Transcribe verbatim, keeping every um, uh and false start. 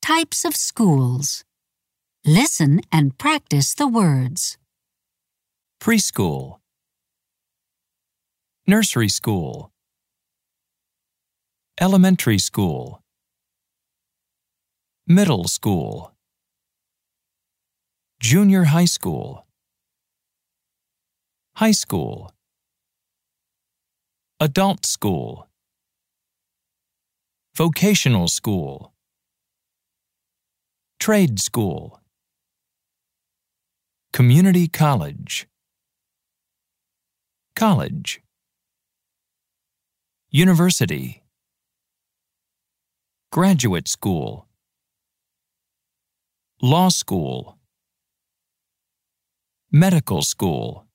Types of schools. Listen and practice the words. Preschool. Nursery school. Elementary school. Middle school. Junior high school. High school. Adult school. Vocational school. Trade school. Community college. College. University. Graduate school. Law school. Medical school.